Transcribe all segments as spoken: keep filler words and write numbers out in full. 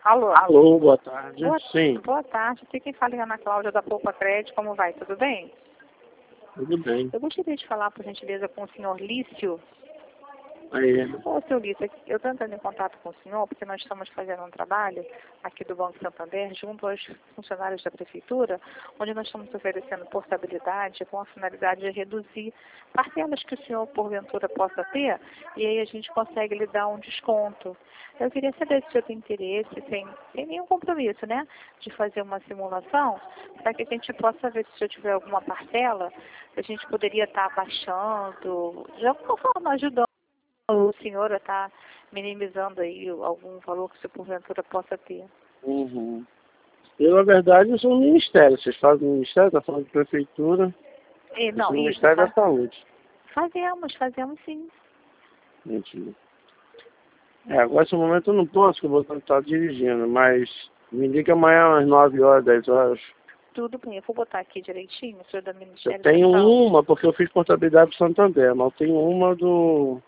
Alô? Alô, boa tarde. Boa, Sim, boa tarde. Aqui quem fala é Ana Cláudia da Poupa Crédito. Como vai? Tudo bem? tudo bem. Eu gostaria de falar, por gentileza, com o senhor Lício. Aí, Ô, seu Lício, eu estou entrando em contato com o senhor porque nós estamos fazendo um trabalho aqui do Banco Santander junto aos funcionários da Prefeitura, onde nós estamos oferecendo portabilidade com a finalidade de reduzir parcelas que o senhor, porventura, possa ter, e aí a gente consegue lhe dar um desconto. Eu queria saber se o senhor tem interesse, sem, sem nenhum compromisso, né, de fazer uma simulação, para que a gente possa ver se o senhor tiver alguma parcela, a gente poderia estar abaixando, de alguma forma ajudando o senhor está minimizando aí algum valor que o senhor porventura possa ter. uhum. Eu, na verdade, eu sou um ministério. Vocês fazem ministério, está falando de prefeitura. E, Eu não, sou o isso, Ministério faz, da Saúde. fazemos, fazemos sim. Mentira. É, agora, nesse momento, eu não posso, que eu vou estar dirigindo, mas me liga amanhã às nove horas, dez horas. Tudo bem, eu vou botar aqui direitinho, o senhor da Eu Ministério tenho da Saúde. uma, porque eu fiz portabilidade para Santander, mas eu tenho uma do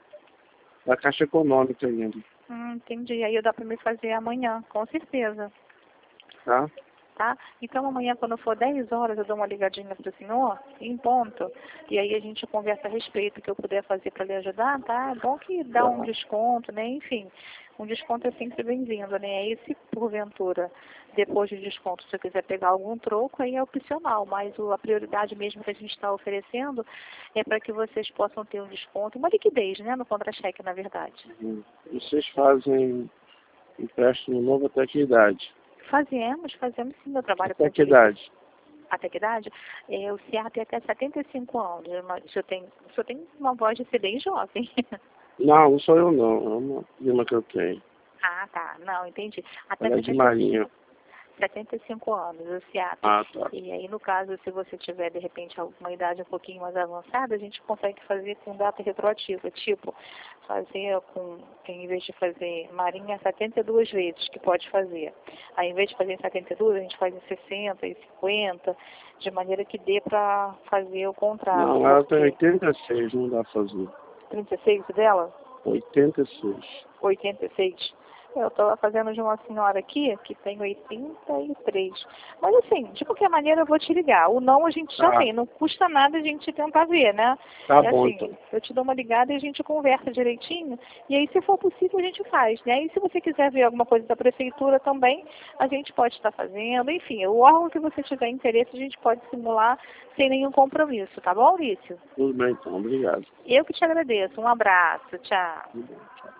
da Caixa Econômica ainda, Hum, entendi, aí dá para me fazer amanhã, com certeza. tá? Tá? Então amanhã, quando for dez horas, eu dou uma ligadinha para o senhor, em ponto, e aí a gente conversa a respeito do que eu puder fazer para lhe ajudar, tá? É bom que dá um Tá. desconto, né? Enfim, um desconto é sempre bem-vindo, né? Aí se porventura, depois do desconto, se você quiser pegar algum troco, aí é opcional, mas o- a prioridade mesmo que a gente está oferecendo é para que vocês possam ter um desconto, uma liquidez, né? No contra-cheque, na verdade. Uhum. Vocês fazem empréstimo novo até que idade? Fazemos, fazemos sim, meu trabalho com Até que utilidade. idade? Até que idade? É, o C I A tem até setenta e cinco anos. Mas o senhor tem, o senhor tem uma voz de ser bem jovem. Não, não sou eu não. É uma prima que eu tenho. Ah, tá. Não, entendi. Até Ela é de setenta e cinco, Marinho. setenta e cinco anos, o C I A P. Ah, tá. E aí, no caso, se você tiver, de repente, alguma idade um pouquinho mais avançada, a gente consegue fazer com data retroativa. Tipo, fazer com, em vez de fazer Marinha, setenta e duas vezes que pode fazer. Aí, em vez de fazer em setenta e duas, a gente faz em sessenta e cinquenta, de maneira que dê para fazer o contrato. Não, ela tem Porque oitenta e seis, não dá pra fazer. trinta e seis dela? oitenta e seis. oitenta e seis. Eu estou fazendo de uma senhora aqui que tem oitenta e três. Mas assim, de qualquer maneira eu vou te ligar. O não a gente já Tá, tem, não custa nada a gente tentar ver, né? tá É bom assim, então. eu te dou uma ligada e a gente conversa direitinho. E aí, se for possível, a gente faz, né? E se você quiser ver alguma coisa da prefeitura também, a gente pode estar fazendo. Enfim, o órgão que você tiver interesse, a gente pode simular sem nenhum compromisso, tá bom, Lício? Tudo bem então, obrigado. Eu que te agradeço. Um abraço. Tchau. Tudo bem, tchau.